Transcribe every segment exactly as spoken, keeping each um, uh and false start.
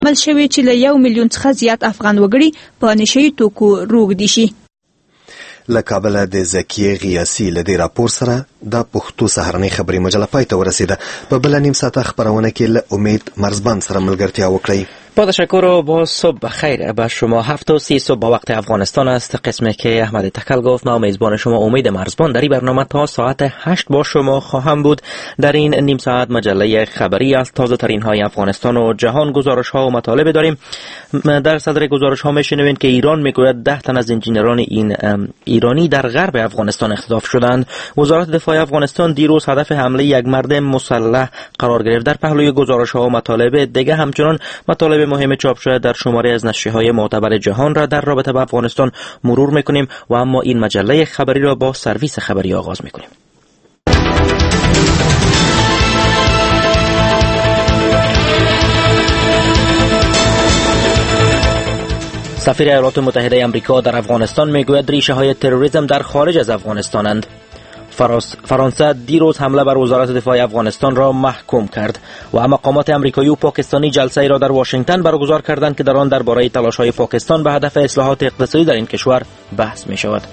عمل شوی چې له یو میلیون څخه زیات افغان وګړي په نشهیي توکو روږدي شي. له کابله د زکیې غیاسي له دې راپور سره د پښتو سهارنۍ خبري مجله پای ته ورسیده. په بله نیم ساعته خبرونه کې له امید مرزبان سره ملګرتیا وکړئ. با تشکر و با صبح خیر به شما. هفت و سی صبح با وقت افغانستان است. قسمی که احمد تکل گفت. ما میزبان شما امید مرزبان در این برنامه تا ساعت هشت با شما خواهم بود. در این نیم ساعت مجله خبری از تازه ترین های افغانستان و جهان گزارش ها و مطالب داریم. در صدر گزارش ها میشنوین که ایران میگوید ده تن از انجینران این ایرانی در غرب افغانستان اختطاف شدند. وزارت دفاع افغانستان دیروز هدف حمله یک مرد مسلح قرار گرفت. در پهلوی گزارش ها و مطالب دیگه همچنان مطالب مهم چاپ شده در شماره از نشریه‌های معتبر جهان را در رابطه با افغانستان مرور میکنیم و اما این مجله خبری را با سرویس خبری آغاز میکنیم. سفیر ایالات متحده آمریکا در افغانستان میگوید ریشه های تروریسم در خارج از افغانستانند. فرانسه دیروز حمله بر وزارت دفاع افغانستان را محکوم کرد و مقامات آمریکایی و پاکستانی جلسه ای را در واشنگتن برگزار کردند که در آن درباره تلاش‌های پاکستان به هدف اصلاحات اقتصادی در این کشور بحث می شود.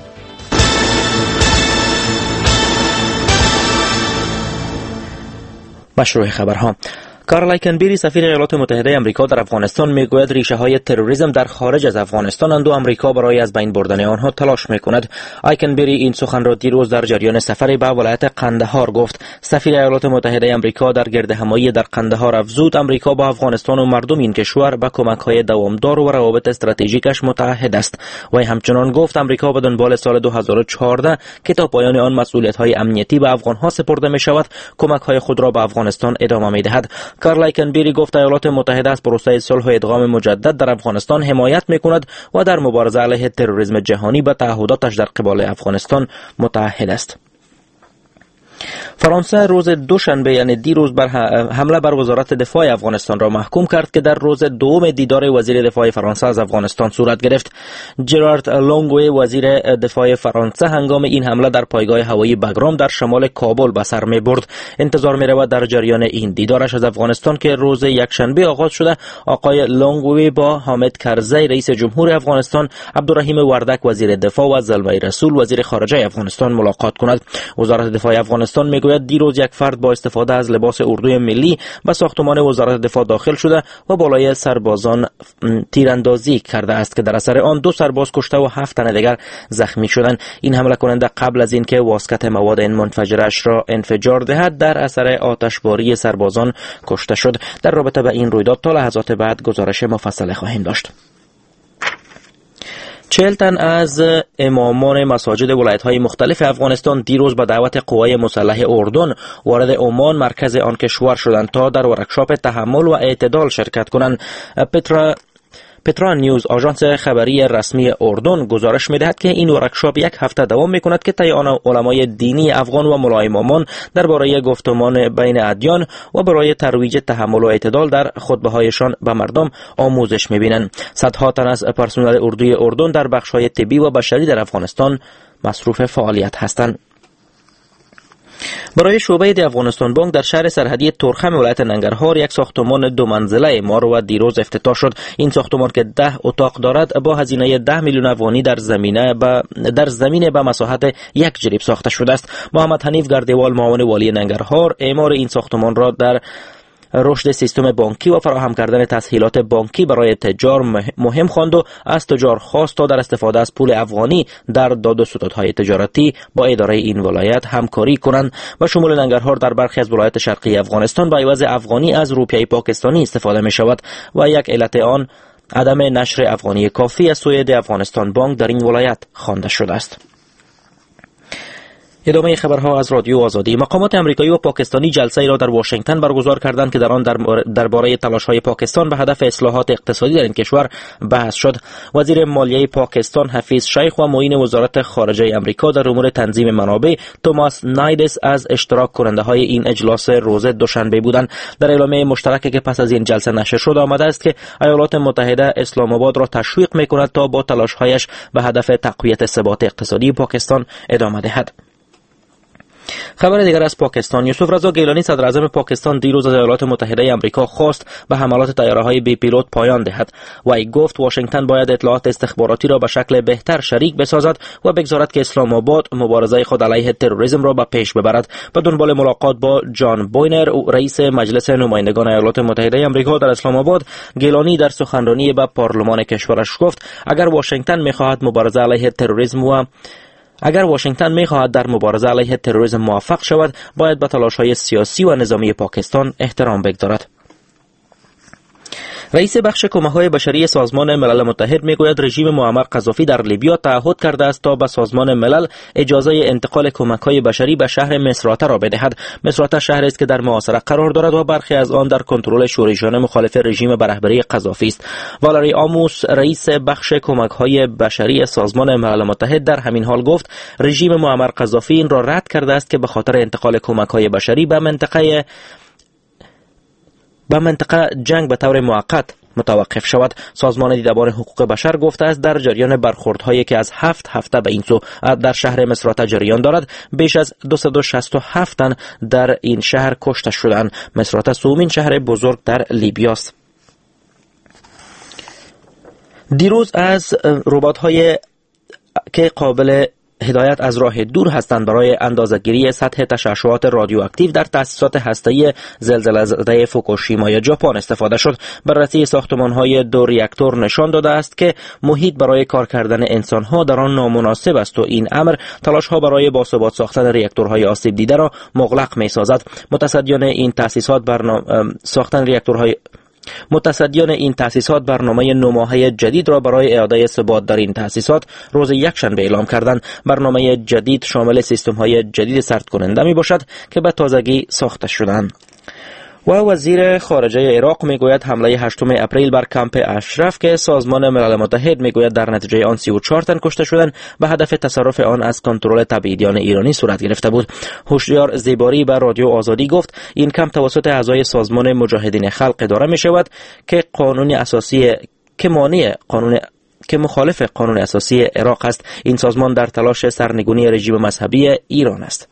مشروع خبرها. کارل آیکنبری سفیر ایالات متحده آمریکا در افغانستان میگوید ریشه های تروریسم در خارج از افغانستان اند و آمریکا برای از بین بردن آنها تلاش میکند. آیکنبری این سخن را دیروز در جریان سفری به ولایت قندهار گفت. سفیر ایالات متحده آمریکا در گردهمایی در قندهار افزود آمریکا با افغانستان و مردم این کشور به کمک‌های دوامدار و روابط استراتژیکش متعهد است. و همچنان گفت آمریکا به دنبال سال دو هزار و چهارده که تا پایان آن مسئولیت‌های امنیتی به افغان‌ها سپرده می‌شود کمک‌های خود را به افغانستان ادامه می‌دهد. کارل آیکنبری گفت ایالات متحده از پروسه صلح و ادغام مجدد در افغانستان حمایت می‌کند و در مبارزه علیه تروریسم جهانی به تعهداتش در قبال افغانستان متعهد است. فرانسه روز دوشنبه یعنی دیروز بر حمله بر وزارت دفاع افغانستان را محکوم کرد که در روز دوم دیدار وزیر دفاع فرانسه از افغانستان صورت گرفت. جرارد لونگوی وزیر دفاع فرانسه هنگام این حمله در پایگاه هوایی بگرام در شمال کابل به سر می برد. انتظار می رود در جریان این دیدارش از افغانستان که روز یکشنبه آغاز شده آقای لونگوی با حامد کرزی رئیس جمهور افغانستان، عبدالرحیم وردک وزیر دفاع و زلمه رسول وزیر خارجه افغانستان ملاقات کند. وزارت دفاع افغانستان میگوید دیروز یک فرد با استفاده از لباس اردوی ملی به ساختمان وزارت دفاع داخل شده و بالای سربازان تیراندازی کرده است که در اثر آن دو سرباز کشته و هفت تن دیگر زخمی شدند. این حمله کننده قبل از اینکه واسکت مواد منفجرش را انفجار دهد در اثر آتشباری سربازان کشته شد. در رابطه با این رویداد تا لحظات بعد گزارش مفصل خواهیم داشت. چهل تن از امامان مساجد ولایت‌های مختلف افغانستان دیروز به دعوت قوای مسلح اردن وارد عمان مرکز آن کشور شدند تا در ورکشاپ تحمل و اعتدال شرکت کنند. پترا پترا نیوز آژانس خبری رسمی اردن گزارش می‌دهد که این ورکشاپ یک هفته دوام می‌کند که طی آن علمای دینی افغان و ملای امامان درباره گفتمان بین ادیان و برای ترویج تحمل و اعتدال در خطبه‌هایشان به مردم آموزش می‌بینند. صدها تن از پرسنل اردوی اردن در بخش‌های طبی و بشری در افغانستان مصروف فعالیت هستند. برای شعبه دی افغانستان بانک در شهر سرحدی ترخم ولایت ننگرهار یک ساختمان دو منزله اعمار و دیروز افتتاح شد. این ساختمان که ده اتاق دارد با هزینه ده میلیون افغانی در زمینه با در زمین به مساحت یک جریب ساخته شده است. محمد حنیف گردیوال معاون والی ننگرهار اعمار این ساختمان را در رشد سیستم بانکی و فراهم کردن تسهیلات بانکی برای تجار مهم خواند و از تجار خواست تا در استفاده از پول افغانی در داد و ستدهای تجارتی با اداره این ولایت همکاری کنند. و شمول ننگرهار در برخی از ولایت شرقی افغانستان به عوض افغانی از روپیه پاکستانی استفاده می شود و یک علت آن عدم نشر افغانی کافی از سوی دی افغانستان بانک در این ولایت خوانده شده است. ادامه خبرها از رادیو آزادی. مقامات آمریکایی و پاکستانی جلسه ای را در واشنگتن برگزار کردند که در آن درباره تلاش‌های پاکستان به هدف اصلاحات اقتصادی در این کشور بحث شد. وزیر مالیه پاکستان حفیظ شیخ و معین وزارت خارجه آمریکا در امور تنظیم منابع توماس نایدس از اشتراک کننده های این اجلاس روز دوشنبه بودند. در اعلامیه مشترکی که پس از این جلسه نشر شد آمده است که ایالات متحده اسلام آباد را تشویق می‌کند تا با تلاش‌هایش به هدف تقویت ثبات اقتصادی پاکستان ادامه دهد. خبر دیگر از پاکستان. یوسف رضا گیلانی صدر اعظم پاکستان دیروز از ایالات متحده آمریکا خواست به حملات طیاره‌های بی پیلوت پایان دهد و ای گفت واشنگتن باید اطلاعات استخباراتی را به شکل بهتر شریک بسازد و بگذارد که اسلام آباد مبارزه خود علیه تروریسم را به پیش ببرد. به دنبال ملاقات با جان بوینر رئیس مجلس نمایندگان ایالات متحده آمریکا در اسلام آباد، گیلانی در سخنرانی به پارلمان کشورش گفت اگر واشنگتن می‌خواهد مبارزه علیه تروریسم و اگر واشنگتن می‌خواهد در مبارزه علیه تروریسم موفق شود، باید به تلاش‌های سیاسی و نظامی پاکستان احترام بگذارد. رئیس بخش کمک‌های بشری سازمان ملل متحد میگوید رژیم معمر قذافی در لیبیا تعهد کرده است تا به سازمان ملل اجازه انتقال کمک‌های بشری به شهر مصراته را بدهد. مصراته شهری است که در محاصره قرار دارد و برخی از آن در کنترل شورشیان مخالف رژیم به رهبری قذافی است. والری آموس رئیس بخش کمک‌های بشری سازمان ملل متحد در همین حال گفت رژیم معمر قذافی این را رد کرده است که به خاطر انتقال کمک‌های بشری به منطقه به منطقه جنگ به طور موقت متوقف شود. سازمان دیدبان حقوق بشر گفته است در جریان برخوردهایی که از هفت هفته به این سو در شهر مصراته جریان دارد، بیش از دویست و شصت و هفت تن در این شهر کشته شدند. مصراته سومین شهر بزرگ در لیبیا است. دیروز از ربات‌های که قابل هدایت از راه دور هستند برای اندازه‌گیری سطح تشعشعات رادیواکتیو در تأسیسات هسته‌ای زلزله‌زده فوکوشیما ژاپن استفاده شد. بررسی ساختمان‌های دو ریاکتور نشان داده است که محیط برای کار کردن انسان‌ها در آن نامناسب است و این امر تلاش‌ها برای باثبات ساختن ریاکتورهای آسیب دیده را مغلق می‌سازد. متصدیان این تأسیسات برنامه ساختن ریاکتورهای متصدیان این تأسیسات برنامه نوماهه جدید را برای اعاده ثبات در این تأسیسات روز یکشنبه اعلام کردند. برنامه جدید شامل سیستم‌های جدید سرد کننده می باشد که به تازگی ساخته شدند. و وزیر خارجه عراق میگوید حمله هشتم اپریل بر کمپ اشرف که سازمان ملل متحد میگوید در نتیجه آن سی و چهار تن کشته شدند به هدف تصرف آن از کنترل تبعیدیان ایرانی صورت گرفته بود. هوشیار زیباری به رادیو آزادی گفت این کمپ توسط اعضای سازمان مجاهدین خلق اداره می شود که قانون اساسی که مانع قانون که مخالف قانون اساسی عراق است. این سازمان در تلاش سرنگونی رژیم مذهبی ایران است.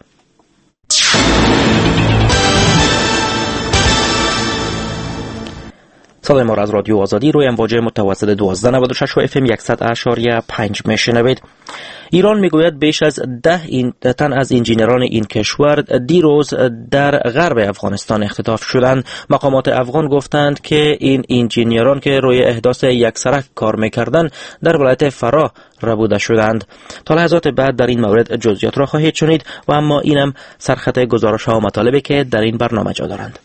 صدای ما را از رادیو آزادی روی امواج متوسط دوازده نود و شش و اف ام صد اشاریه پنج میشنوید. ایران میگوید بیش از ده این تن از انجینران این کشور دیروز در غرب افغانستان اختطاف شدند. مقامات افغان گفتند که این انجینران که روی احداث یک سرک کار میکردند در ولایت فراه ربوده شدند. تا لحظات بعد در این مورد جزئیات را خواهید شنید و اما اینم سرخط گزارش‌ها و مطالبی که در این برنامه جا دارند.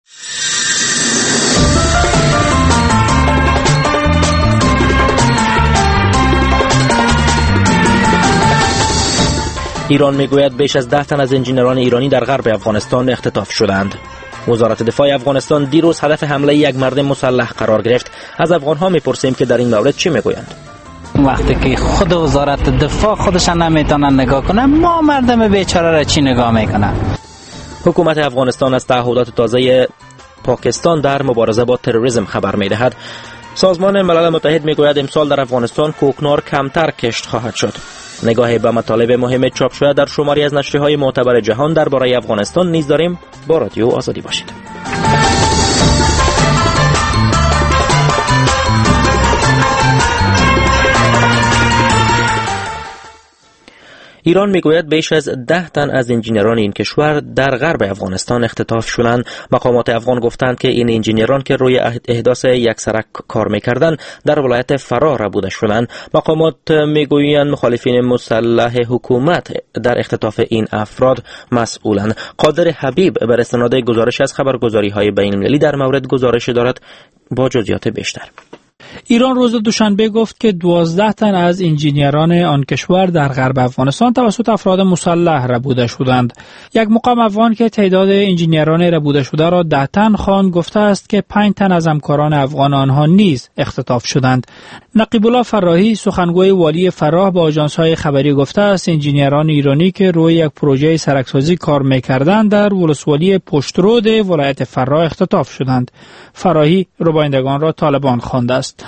ایران میگوید بیش از ده تن از انجینران ایرانی در غرب افغانستان اختطاف شدند. وزارت دفاع افغانستان دیروز هدف حمله یک مرد مسلح قرار گرفت. از افغان‌ها میپرسیم که در این مورد چی میگویند. وقتی که خود وزارت دفاع خودش نمیتونن نگاه کنه، ما مردم بیچاره را چی نگاه میکنه؟ حکومت افغانستان از تعهدات تازه پاکستان در مبارزه با تروریسم خبر میدهد. سازمان ملل متحد میگوید امسال در افغانستان کوکنار کمتر کشت خواهد شد. نگاهی به مطالب مهم چاپ شده در شماری از نشریه‌های معتبر جهان درباره افغانستان نیز داریم. با رادیو آزادی باشید. ایران میگوید بیش از ده تن از انجینران این کشور در غرب افغانستان اختطاف شدند. مقامات افغان گفتند که این انجینران که روی احداث یک سرک کار میکردند در ولایت فراه ربوده شدند. مقامات میگویند مخالفین مسلح حکومت در اختطاف این افراد مسئولند. قادر حبیب بر استناد گزارش از خبرگزاری‌های بین‌المللی در مورد گزارش دارد با جزئیات بیشتر. ایران روز دوشنبه گفت که دوازده تن از انجینران آن کشور در غرب افغانستان توسط افراد مسلح ربوده شدند. یک مقام افغان که تعداد انجینران ربوده شده را ده تن خواند گفته است که پنج تن از همکاران افغان آنها نیز اختطاف شدند. نقیب الله فراهی سخنگوی والی فراه با آژانس‌های خبری گفته است انجینران ایرانی که روی یک پروژه سرکسازی کار می‌کردند در ولسوالی پشترود ولایت فراه اختطاف شدند. فراهی ربایندگان را طالبان خوانده است.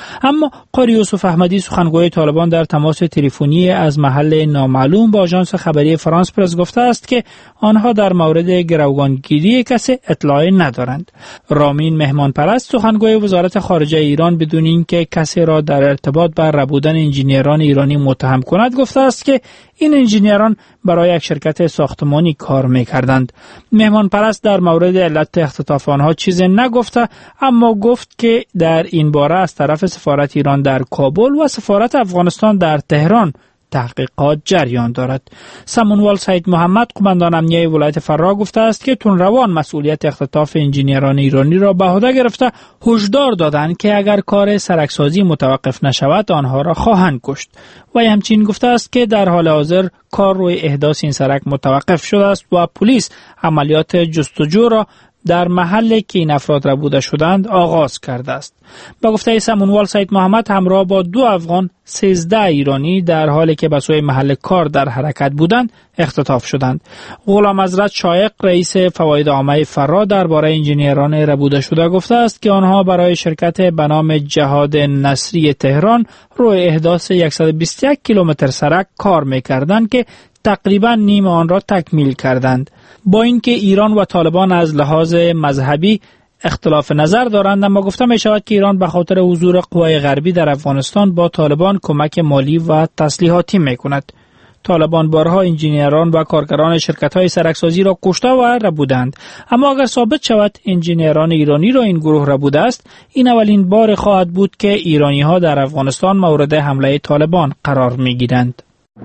اما قاری یوسف احمدی سخنگوی طالبان در تماس تلفنی از محل نامعلوم با آژانس خبری فرانس پرس گفته است که آنها در مورد گروگانگیری کسی اطلاعی ندارند. رامین مهمان پرست سخنگوی وزارت خارجه ایران بدون اینکه کسی را در ارتباط با ربودن انجینیران ایرانی متهم کند گفته است که این انجینیران برای یک شرکت ساختمانی کار می‌کردند. مهمان پرست در مورد علت اختطاف آنها چیزی نگفته، اما گفت که در این باره از طرف سفارت ایران در کابل و سفارت افغانستان در تهران تحقیقات جریان دارد. سمونوال سید محمد قماندان امنیه ولایت فرا گفته است که تندروان مسئولیت اختطاف انجینیران ایرانی را به عهده گرفته هشدار دادند که اگر کار سرکسازی متوقف نشود آنها را خواهند کشت. و همچنین گفته است که در حال حاضر کار روی احداث این سرک متوقف شده است و پلیس عملیات جستجو را در محلی که این افراد ربوده شدند آغاز کرده است. با گفته سمونوال سید محمد همراه با دو افغان سیزده ایرانی در حالی که به سوی محل کار در حرکت بودند اختطاف شدند. غلام حضرت شایق رئیس فواید عامه فرا درباره انجینیران ربوده شده گفته است که آنها برای شرکت به نام جهاد نصری تهران روی احداث صد و بیست و یک کیلومتر سرک کار می‌کردند که تقریبا نیم آن را تکمیل کردند. با اینکه ایران و طالبان از لحاظ مذهبی اختلاف نظر دارند، اما گفته می شود که ایران به خاطر حضور قوای غربی در افغانستان با طالبان کمک مالی و تسلیحاتی می کند. طالبان بارها انجینیران و کارگران شرکت‌های سرکسازی را کشته و ربودند، اما اگر ثابت شود انجینیران ایرانی را این گروه ربوده است، این اولین بار خواهد بود که ایرانی‌ها در افغانستان مورد حمله طالبان قرار می‌گیرند.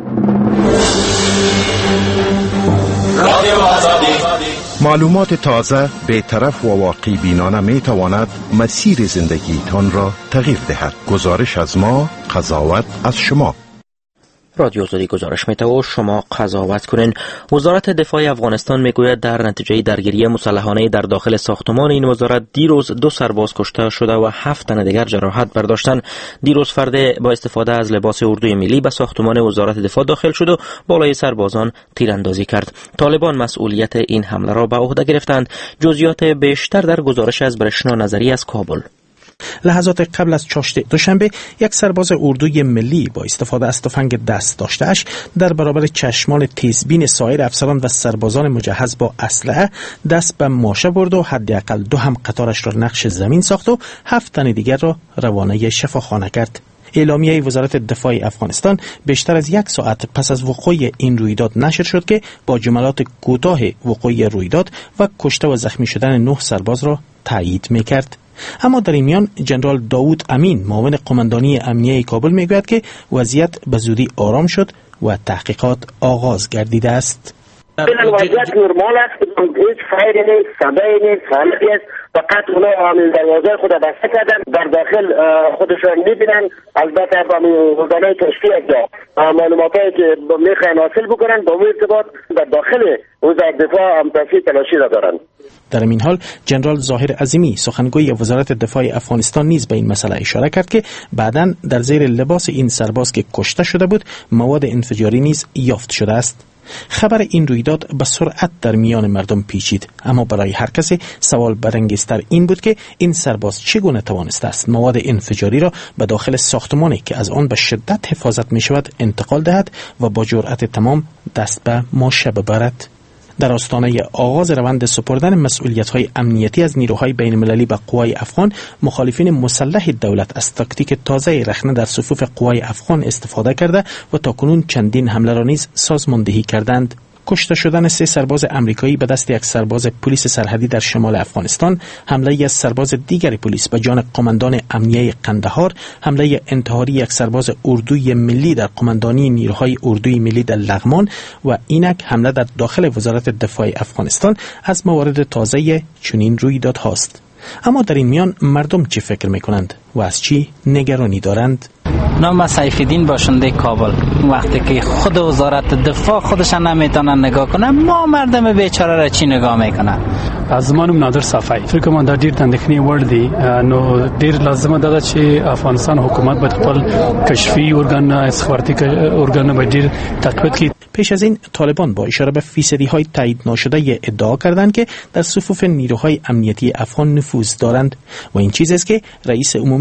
معلومات تازه، بی‌طرف و واقعی بینانه می تواند مسیر زندگیتان را تغییر دهد. گزارش از ما، قضاوت از شما. رادیو آزادی گزارش می‌ده و شما قضاوت کنین. وزارت دفاع افغانستان میگوید در نتیجه درگیری مسلحانه در داخل ساختمان این وزارت دیروز دو سرباز کشته شده و هفت تن دیگر جراحت برداشتند. دیروز فرد با استفاده از لباس اردوی ملی به ساختمان وزارت دفاع داخل شد و بالای سربازان تیراندازی کرد. طالبان مسئولیت این حمله را به عهده گرفتند. جزئیات بیشتر در گزارش از برشنا نظری از کابل. لحظات قبل از چاشت دوشنبه یک سرباز اردوی ملی با استفاده از تفنگ دست داشته‌اش در برابر چشمان تیزبین سایر افسران و سربازان مجهز با اسلحه دست به ماشه برد و حداقل دو هم قطارش را نقش زمین ساخت و هفت تن دیگر را روانه شفاخانه کرد. اعلامیه وزارت دفاع افغانستان بیشتر از یک ساعت پس از وقوع این رویداد نشر شد که با جملات کوتاه وقوع رویداد و کشته و زخمی شدن نه سرباز را تایید می‌کرد. اما در این میان جنرال داوود امین معاون قماندانی امنیه کابل میگوید که وضعیت به زودی آرام شد و تحقیقات آغاز گردیده است. وضعیت نرمال است، هیچ فایری نیست، صدایی نیست، حالتی است. فقط اونا عامل دروازه خود بسته کردن، در داخل خودشان میبینن. البته با وزانه کشتی از معلوماتی که میخواین حاصل بکنن با اون ارتباط در داخل وزارت دفاع هم تاثیر تلاشی را دارن. در این حال جنرال ظاهر عظیمی سخنگوی وزارت دفاع افغانستان نیز به این مسئله اشاره کرد که بعداً در زیر لباس این سرباز که کشته شده بود مواد انفجاری نیز یافت شده است. خبر این رویداد به سرعت در میان مردم پیچید، اما برای هر کسی سوال برانگیزتر این بود که این سرباز چگونه توانسته است مواد انفجاری را به داخل ساختمانی که از آن به شدت حفاظت می شود انتقال دهد و با جرأت تمام دست به ماشه ببرد. در آستانه آغاز روند سپردن مسئولیت‌های امنیتی از نیروهای بین‌المللی به قوای افغان، مخالفین مسلح دولت از تاکتیک تازه رخنه در صفوف قوای افغان استفاده کرده و تاکنون چندین حمله را نیز سازماندهی کردند. کشته شدن سه سرباز امریکایی به دست یک سرباز پلیس سرحدی در شمال افغانستان، حمله از سرباز دیگر پلیس به جان قماندان امنیه قندهار، حمله انتحاری یک سرباز اردوی ملی در قماندانی نیروهای اردوی ملی در لغمان و اینک حمله در داخل وزارت دفاع افغانستان از موارد تازه چنین رویداد هاست. اما در این میان مردم چه فکر میکنند و از چی نگرانی دارند؟ نام سیف‌الدین باشنده کابل. وقتی که خود وزارت دفاع خودشان نمیتونن نگاه کنه، ما مردم بیچاره را چی نگاه میکنه؟ از زمانم نادر صفایی فکر کنم در ډیر تندخنی ور دي نو ډیر لازمه ده چې افغانستان حکومت باید خپل کشفی ارگان استخباراتي ارگان باید ډیر تقویت کړي. پیش از این طالبان با اشاره به فیصدی های تایید ناشده ادعا کردند که در صفوف نیروهای امنیتی افغان نفوذ دارند و این چیز است که رئیس عمومی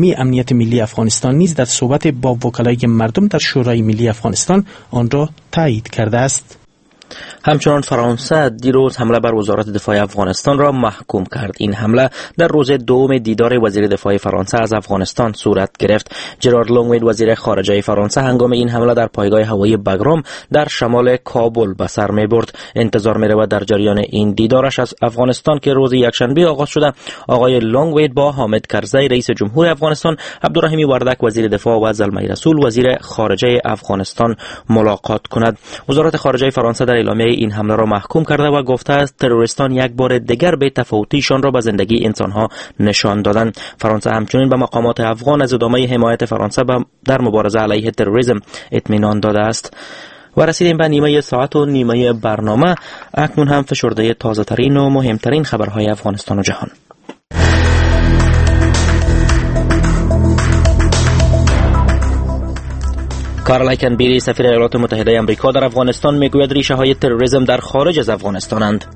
اسلامی امنیت ملی افغانستان نیز در صحبت با وکلای مردم در شورای ملی افغانستان آن را تایید کرده است. همچنان فرانسه دیروز حمله بر وزارت دفاع افغانستان را محکوم کرد. این حمله در روز دوم دیدار وزیر دفاع فرانسه از افغانستان صورت گرفت. جرارد لونگوید وزیر خارجه فرانسه هنگام این حمله در پایگاه هوایی بگرام در شمال کابل به سر می برد. انتظار می رود در جریان این دیدارش از افغانستان که روز یکشنبه آغاز شده، آقای لونگوید با حامد کرزی رئیس جمهور افغانستان، عبدالرحیم وردک وزیر دفاع و زلمه رسول وزیر خارجه افغانستان ملاقات کند. وزارت خارجه فرانسه در اعلامیه این حمله را محکوم کرده و گفته است تروریستان یک بار دیگر به تفاوتیشان را به زندگی انسانها نشان دادند. فرانسه همچنین به مقامات افغان از ادامه حمایت فرانسه در مبارزه علیه تروریسم اطمینان داده است. و رسیدیم به نیمه ساعت و نیمه برنامه. اکنون هم فشرده تازه ترین و مهمترین خبرهای افغانستان و جهان. کارل کنبری سفیر ایالات متحده آمریکا در افغانستان میگوید ریشه های تروریسم در خارج از افغانستانند.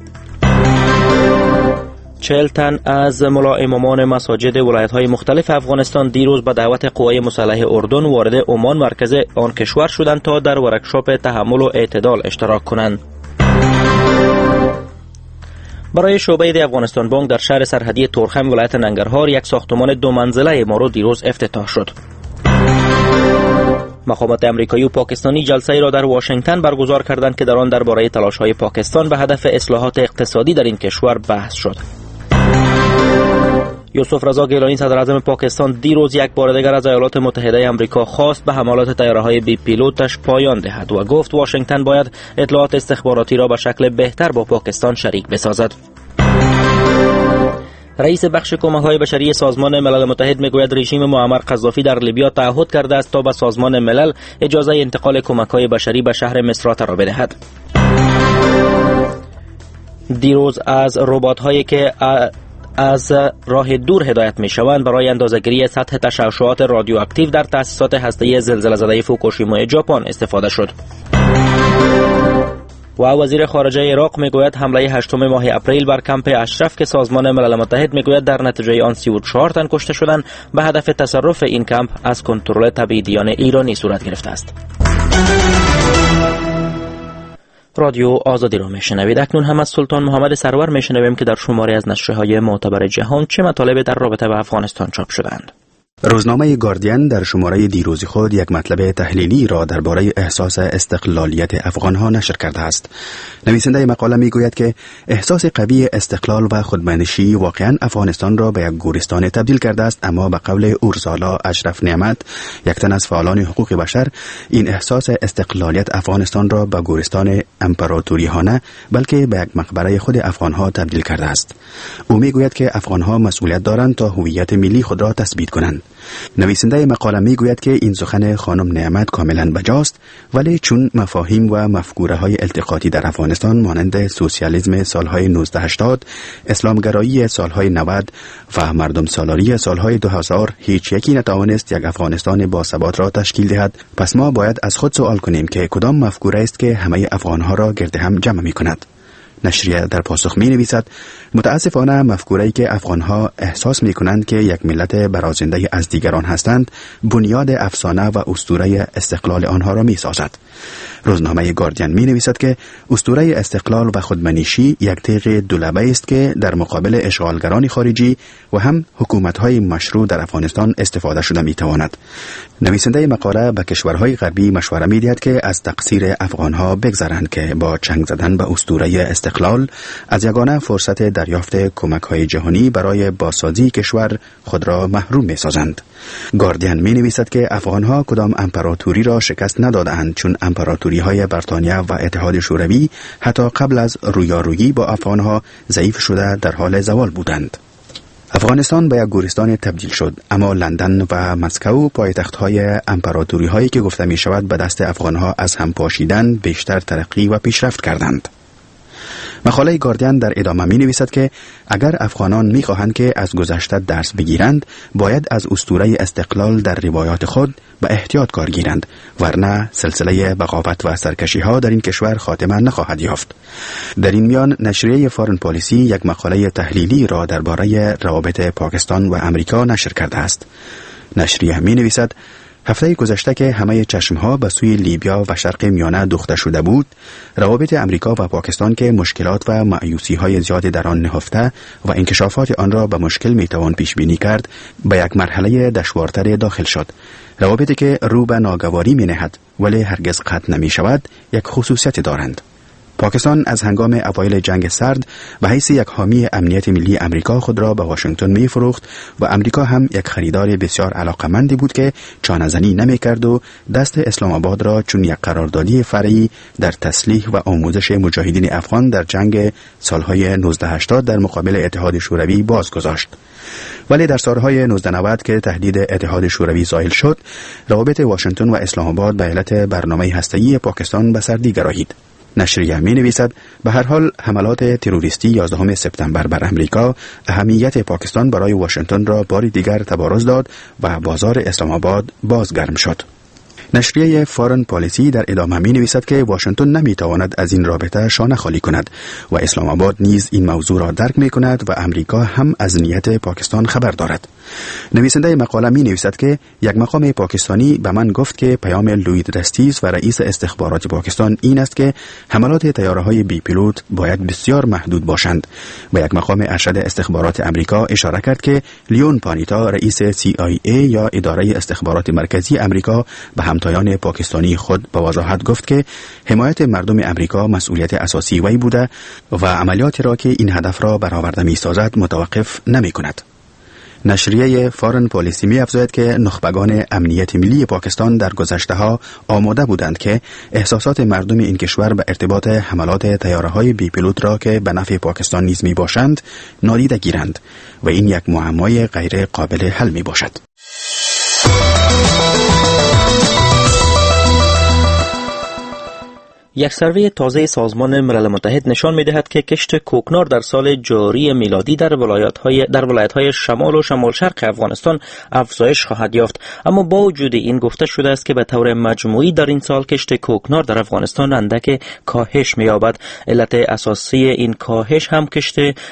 چهل تن از ملا امامان مساجد ولایت های مختلف افغانستان دیروز به دعوت قوای مسلح اردن وارد عمان مرکز آن کشور شدند تا در ورکشاپ تحمل و اعتدال اشتراک کنند. برای شعبه دی افغانستان بانک در شهر سرحدی تورخم ولایت ننگرهار یک ساختمان دو منزله امارات دیروز افتتاح شد. مقامات امریکایی و پاکستانی جلسه‌ای را در واشنگتن برگزار کردند که در آن درباره تلاش‌های پاکستان به هدف اصلاحات اقتصادی در این کشور بحث شد. یوسف رضا گیلانی صدر اعظم پاکستان دیروز یک بار دیگر از ایالات متحده آمریکا خواست به حملات طیاره‌های بی پیلوتش پایان دهد و گفت واشنگتن باید اطلاعات استخباراتی را به شکل بهتر با پاکستان شریک بسازد. رئیس بخش کمک‌های بشری سازمان ملل متحد میگوید رژیم معمر قذافی در لیبیا تعهد کرده است تا به سازمان ملل اجازه انتقال کمک‌های بشری به شهر مصرات را بدهد. دیروز از ربات‌هایی که از راه دور هدایت می‌شوند برای اندازه‌گیری سطح تشعشعات رادیواکتیو در تأسیسات هسته‌ای زلزله‌زده فوکوشیما ژاپن استفاده شد. و وزیر خارجه عراق میگوید حمله هشتم ماه اپریل بر کمپ اشرف که سازمان ملل متحد میگوید در نتیجه آن سی و چهار تن کشته شدند به هدف تصرف این کمپ از کنترل تبعیدیان ایرانی صورت گرفته است. رادیو آزادی را میشنوید. اکنون هم از سلطان محمد سرور میشنویم که در شماری از نشریه‌های معتبر جهان چه مطالبی در رابطه با افغانستان چاپ شدند. روزنامه گاردین در شماره دیروز خود یک مطلب تحلیلی را درباره احساس استقلالیت افغانها نشر کرده است. نویسنده مقاله میگوید که احساس قوی استقلال و خودمنشی واقعا افغانستان را به یک گورستان تبدیل کرده است، اما به قول اورزالا اشرف نعمت، یک تن از فعالان حقوق بشر، این احساس استقلالیت افغانستان را به گورستان امپراتوری ها نه بلکه به یک مقبره خود افغانها تبدیل کرده است. او میگوید که افغانها مسئولیت دارند تا هویت ملی خود را تثبیت کنند. نویسنده مقاله میگوید که این سخن خانم نعمت کاملا بجاست، ولی چون مفاهیم و مفکوره های التقاطی در افغانستان مانند سوسیالیسم سالهای نوزده هشتاد، اسلامگرایی سالهای نود و مردم سالاری سالهای دو هزار هیچ یکی نتوانست یک افغانستان با ثبات را تشکیل دهد، پس ما باید از خود سوال کنیم که کدام مفکوره است که همه افغانها را گرد هم جمع می کند. نشریه در پاسخ می نویسد متاسفانه مفکوره‌ای که افغانها احساس می کنند که یک ملت برازنده از دیگران هستند بنیاد افسانه و اسطوره استقلال آنها را می سازد. روزنامه گاردین می نویسد که اسطوره استقلال و خودمنشی یک تیغ دولبه است که در مقابل اشغالگران خارجی و هم حکومت‌های مشروع در افغانستان استفاده شده می تواند. نویسنده مقاله به کشورهای غربی مشوره می دهد که از تقصیر افغانها بگذرند که با چنگ زدن به اسطوره استقلال از یگانه فرصت دریافت کمک‌های جهانی برای بازسازی کشور خود را محروم می سازند. گاردین می نویسد که افغانها کدام امپراتوری را شکست ندادند، چون امپراتوری های بریتانیا و اتحاد شوروی حتی قبل از رویارویی با افغانها ضعیف شده در حال زوال بودند. افغانستان به یک گورستان تبدیل شد، اما لندن و مسکو پایتخت‌های امپراتوری هایی که گفته می شود به دست افغانها از هم پاشیدن بیشتر ترقی و پیشرفت کردند. مقاله گاردین در ادامه می نویسد که اگر افغانان می خواهند که از گذشته درس بگیرند، باید از اسطوره استقلال در روایات خود به احتیاط کار گیرند، ورنه سلسله بغاوت و سرکشی ها در این کشور خاتمه نخواهد یافت. در این میان نشریه فارن پالیسی یک مقاله تحلیلی را درباره روابط پاکستان و امریکا نشر کرده است. نشریه می نویسد هفته گذشته که همه چشمها به سوی لیبیا و شرق میانه دوخته شده بود، روابط امریکا و پاکستان که مشکلات و مایوسی‌های زیادی در آن نهفته و انکشافات آن را به مشکل میتوان پیش بینی کرد، به یک مرحله دشوارتر داخل شد. روابطی که رو به ناگواری می نهد ولی هرگز قطع نمی شود، یک خصوصیت دارند. پاکستان از هنگام اوایل جنگ سرد به حیث یک حامی امنیت ملی امریکا خود را به واشنگتن می فروخت و امریکا هم یک خریدار بسیار علاقمندی بود که چانه‌زنی نمی کرد و دست اسلام آباد را چون یک قراردادی فرعی در تسلیح و آموزش مجاهدین افغان در جنگ سالهای نوزده هشتاد در مقابل اتحاد شوروی باز گذاشت. ولی در سالهای نوزده نود که تهدید اتحاد شوروی زائل شد، روابط واشنگتن و اسلام آباد به علت برنامه هسته‌ای پاکستان به سردی گرایید. نشریه می نویسد به هر حال حملات تروریستی یازدهم سپتامبر بر امریکا اهمیت پاکستان برای واشنگتن را بار دیگر تبارز داد و بازار اسلام آباد بازگرم شد. نشریه فارن پالیسی در ادامه می نویسد که واشنگتن نمی تواند از این رابطه شانه خالی کند و اسلام آباد نیز این موضوع را درک می کند و امریکا هم از نیت پاکستان خبر دارد. نویسنده مقاله می نویسد که یک مقام پاکستانی به من گفت که پیام لوید رستیس و رئیس استخبارات پاکستان این است که حملات طیاره‌های بی پیلوت باید بسیار محدود باشند و یک مقام ارشد استخبارات امریکا اشاره کرد که لیون پانیتا رئیس سی آی ای یا اداره استخبارات مرکزی امریکا به همتایان پاکستانی خود به وضاحت گفت که حمایت مردم امریکا مسئولیت اساسی وی بوده و عملیاتی را که این هدف را برآورده می‌سازد متوقف نمی‌کند. نشریه فارن پالیسی می افزاید که نخبگان امنیت ملی پاکستان در گذشته‌ها آماده بودند که احساسات مردم این کشور به ارتباط حملات طیاره‌های بی پیلوت را که به نفع پاکستان نیز می باشند نادیده گیرند و این یک معمای غیر قابل حل می باشد. یک سروی تازه سازمان ملل متحد نشان می‌دهد که کشت کوکنار در سال جاری میلادی در ولایت‌های در ولایت‌های شمال و شمال شرق افغانستان افزایش خواهد یافت، اما با وجود این گفته شده است که به طور مجموعی در این سال کشت کوکنار در افغانستان اندک کاهش می‌یابد. علت اساسی این کاهش هم کشت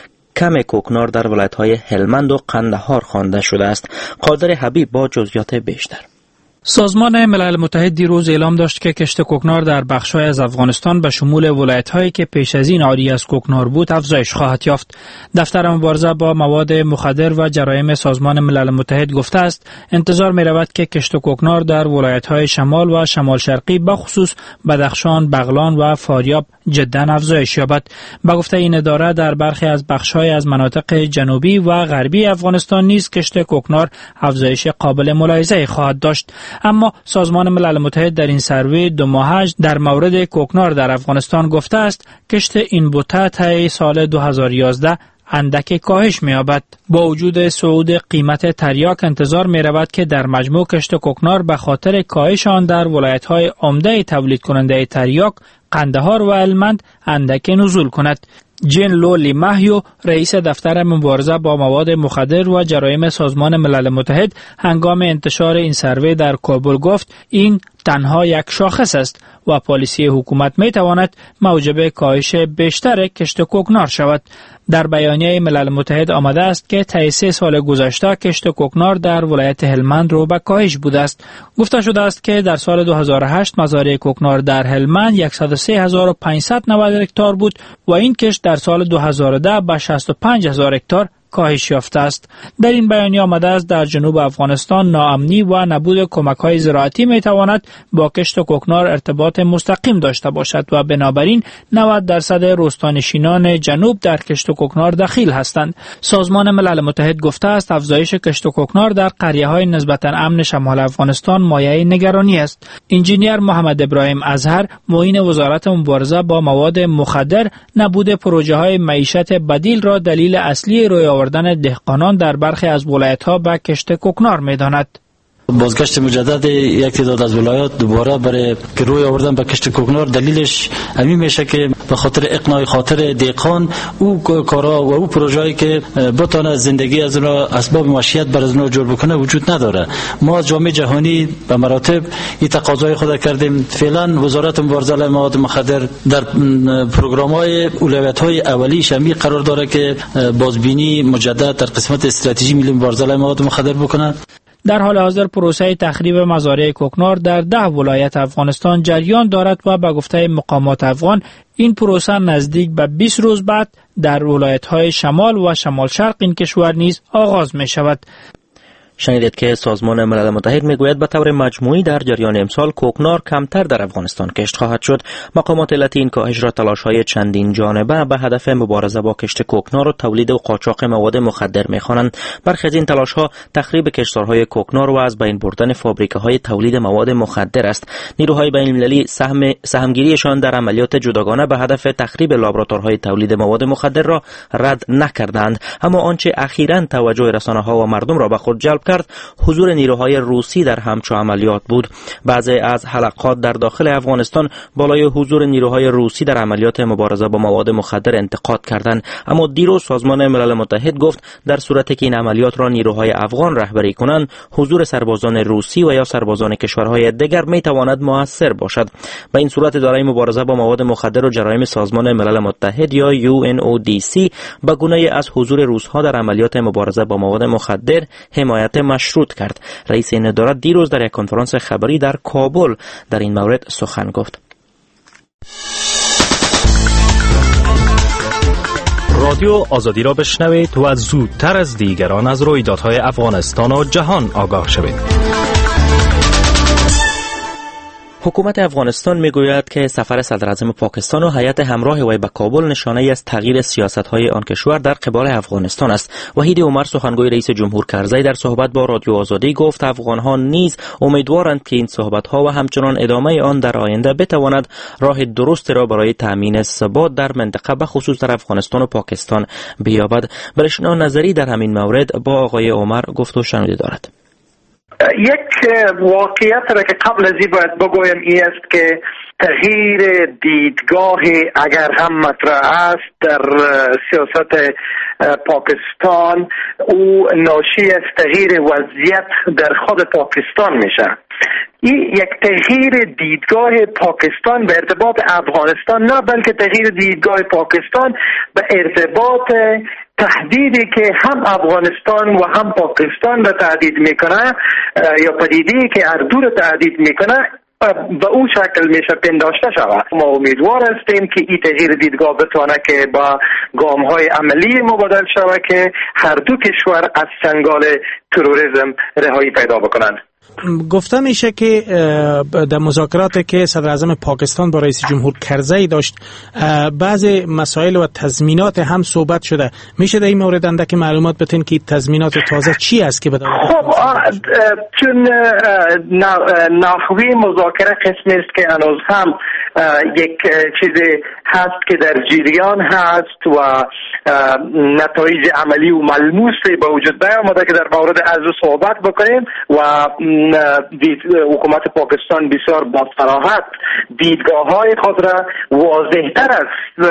کم کوکنار در ولایت‌های هلمند و قندهار خوانده شده است. قادر حبیب با جزئیات بیشتر. سازمان ملل متحد دیروز اعلام داشت که کشت کوکنار در بخش‌های از افغانستان به شمول ولایت‌هایی که پیش از این عاری از کوکنار بود افزایش خواهد یافت. دفتر مبارزه با مواد مخدر و جرایم سازمان ملل متحد گفته است انتظار می‌رود که کشت کوکنار در ولایت‌های شمال و شمال شرقی به خصوص بدخشان، بغلان و فاریاب جدا افزایش یابد. به گفته این اداره در برخی از بخش‌های از مناطق جنوبی و غربی افغانستان نیز کشت کوکنار افزایش قابل ملاحظه خواهد داشت. اما سازمان ملل متحد در این سروی دو ماهه در مورد کوکنار در افغانستان گفته است کشت این بوته طی سال دو هزار و یازده اندک کاهش می‌یابد. با وجود صعود قیمت تریاک انتظار می‌رود که در مجموع کشت کوکنار به خاطر کاهش آن در ولایت‌های عمده تولید کننده تریاک قندهار و هلمند اندک نزول کند. جین لولی ماهیو رئیس دفتر مبارزه با مواد مخدر و جرایم سازمان ملل متحد هنگام انتشار این سروی در کابل گفت این تنها یک شاخص است و پالیسی حکومت می تواند موجب کاهش بیشتر کشت کوکنار شود. در بیانیه ملل متحد آمده است که طی سه سال گذشته کشت کوکنار در ولایت هلمند رو به کاهش بوده است. گفته شده است که در سال دو هزار و هشت مزارع کوکنار در هلمند صد و سه هزار و پانصد و نود هکتار بود و این کشت در سال دو هزار و ده به شصت و پنج هزار هکتار کاهش یافته است. در این بیانیه آمده است در جنوب افغانستان ناامنی و نبود کمک‌های زراعتی می‌تواند با کشت کوکنار ارتباط مستقیم داشته باشد و بنابراین نود درصد روستانشینان جنوب در کشت کوکنار دخیل هستند. سازمان ملل متحد گفته است افزایش کشت کوکنار در قریه‌های نسبتاً امن شمال افغانستان مایه نگرانی است. انجینیر محمد ابراهیم ازهر معین وزارت مبارزه با مواد مخدر نبود پروژه‌های معیشت بدیل را دلیل اصلی روی آوردن دهقانان در برخی از ولایت‌ها به کشت کوکنار می‌داند. بازگشت مجدد یک تعداد از ولایات دوباره برای که روی آوردن به کشت کوکنار دلیلش همین میشه که به خاطر اقناع خاطر دهقان او کارا و او پروژه‌ای که بتونه زندگی از اونها اسباب معیشت بر از اونها جور بکنه وجود نداره. ما از جامعه جهانی به مراتب این تقاضای خود کردیم. فعلا وزارت مبارزه با مواد مخدر در پروگرام‌های اولویت‌های اولیه شامل قرار داره که بازبینی مجدد در قسمت استراتژی ملی مبارزه با مواد مخدر بکنه. در حال حاضر پروسه تخریب مزارع کوکنار در ده ولایت افغانستان جریان دارد و به گفته مقامات افغان این پروسه نزدیک به بیست روز بعد در ولایت‌های شمال و شمال شرق این کشور نیز آغاز می شود. شنیدید که سازمان ملل متحد میگوید به طور مجموعی در جریان امسال کوکنار کمتر در افغانستان کشت خواهد شد. مقامات علت این کاهش را تلاش‌های چندین جانبه به هدف مبارزه با کشت کوکنار و تولید و قاچاق مواد مخدر می‌خوانند. برخی از این تلاش‌ها تخریب کشتزارهای کوکنار و از بین بردن فابریکه‌های تولید مواد مخدر است. نیروهای بین‌المللی سهم سهمگیریشان در عملیات جداگانه به هدف تخریب لابراتوارهای تولید مواد مخدر را رد نکردند، اما آنچه اخیراً توجه رسانه‌ها و مردم را به خود جلب کرد حضور نیروهای روسی در همچو عملیات بود. بعضی از حلقات در داخل افغانستان بالای حضور نیروهای روسی در عملیات مبارزه با مواد مخدر انتقاد کردند، اما دیروز سازمان ملل متحد گفت در صورتی که این عملیات را نیروهای افغان رهبری کنند حضور سربازان روسی و یا سربازان کشورهای دیگر می تواند موثر باشد. به این صورت اداره مبارزه با مواد مخدر و جرایم سازمان ملل متحد یا یو ان او دی سی به گونه‌ای از حضور روس‌ها در عملیات مبارزه با مواد مخدر حمایت مشروط کرد. رئیس این اداره دیروز در یک کنفرانس خبری در کابل در این مورد سخن گفت. رادیو آزادی را بشنوید و از زودتر از دیگران از رویدادهای افغانستان و جهان آگاه شوید. حکومت افغانستان میگوید که سفر صدراعظم پاکستان و هیئت همراه وی به کابل نشانه‌ای از تغییر سیاست‌های آن کشور در قبال افغانستان است. وحید عمر سخنگوی رئیس جمهور کرزی در صحبت با رادیو آزادی گفت افغان‌ها نیز امیدوارند که این صحبت‌ها و همچنان ادامه آن در آینده بتواند راه درست را برای تأمین ثبات در منطقه به خصوص در افغانستان و پاکستان بیابد. برشنا نظری در همین مورد با آقای عمر گفت و شنوده دارد. یک واقعیت را که قبل از این باید بگویم این است که تغییر دیدگاه اگر هم مطرح است در سیاست پاکستان او ناشی از تغییر وضعیت در خود پاکستان میشه. این یک تغییر دیدگاه پاکستان به ارتباط افغانستان نه، بلکه تغییر دیدگاه پاکستان به ارتباط تهدیدی که هم افغانستان و هم پاکستان را تهدید میکنه یا پدیده‌ای که هر دو را تهدید میکنه به او شکل میشه پنداشته شود. ما امیدوار هستیم که این تغییر دیدگاه بتونه که با گام‌های عملی مبادل شود که هر دو کشور از چنگال تروریسم رهایی پیدا بکنند. گفته میشه که در مذاکراتی که صدر اعظم پاکستان با رئیس جمهور کرزی داشت بعضی مسائل و تضمینات هم صحبت شده. میشه در این مورد اندک معلومات بدین که تضمینات تازه چی است که بدون؟ خب چون نحوی مذاکره قسمی است که هنوز هم یک چیزی هست که در جریان هست و نتایج عملی و ملموسی به وجود نیامده که در مورد از صحبت بکنیم و حکومت پاکستان بسیار با صراحت دیدگاه‌های خود را واضح‌تر از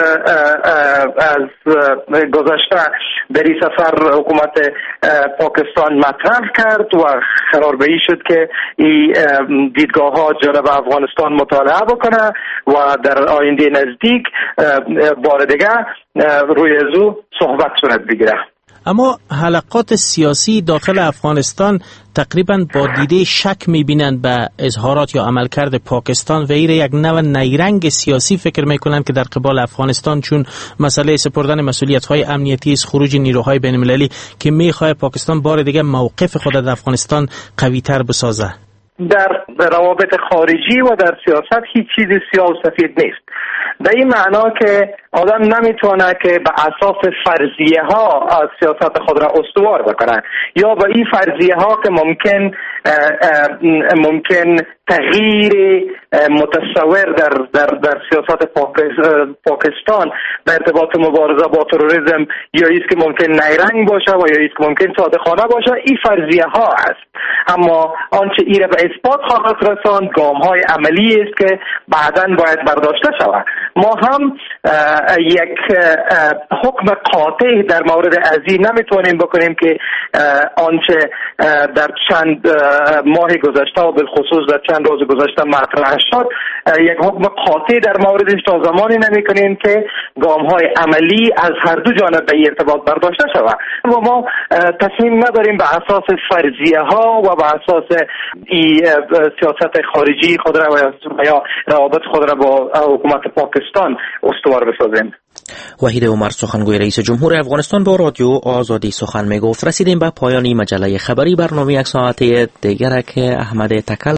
از گذشته در این سفر حکومت پاکستان مطرح کرد و قرار به این شد که این دیدگاه‌ها جانب افغانستان مطالعه بکنه و در آینده نزدیک بار دیگه روی از او صحبت صورت بگیره. اما حلقات سیاسی داخل افغانستان تقریبا با دیده شک می‌بینند به اظهارات یا عملکرد پاکستان و این یک نوع نیرنگ سیاسی فکر می‌کنند که در قبال افغانستان، چون مسئله سپردن مسئولیت‌های امنیتی است، خروج نیروهای بین‌المللی که می‌خواد پاکستان بار دیگه موقف خود در افغانستان قوی‌تر بسازه. در روابط خارجی و در سیاست هیچ چیزی سیاه و سفید نیست. به این معنا که آدم نمیتونه که به اساس فرضیه ها سیاست خود را استوار بکنه یا به این فرضیه ها که ممکن ممکن تغییر متصور در در در سیاست پاکستان به ارتباط مبارزه با تروریسم یا ایست که ممکن نیرنگ باشه و یا ایست که ممکن صادقانه باشه، این فرضیه ها است. اما آنچه ای را به اثبات خواهد رساند گام های عملی است که بعداً باید برداشته شود. ما هم یک حکم قاطع در مورد ازی نمیتونیم بکنیم که آنچه در چند ماه گذشته و بالخصوص در چند روز گذشته مطرح شد یک حکم قاطع در موردش تا زمانی نمی کنیم که گام های عملی از هر دو جانب به ارتباط برداشته شود و ما تصمیم نداریم به اساس فرضیه ها و به اساس سیاست خارجی خود را و یا روابط خود را با حکومت پاکستان استوار بسازیم. وحید عمر سخنگوی رئیس جمهور افغانستان با رادیو آزادی سخن میگفت. رسیدیم به پایان مجله خبری. برنامه یک ساعته دیگر که احمد تکل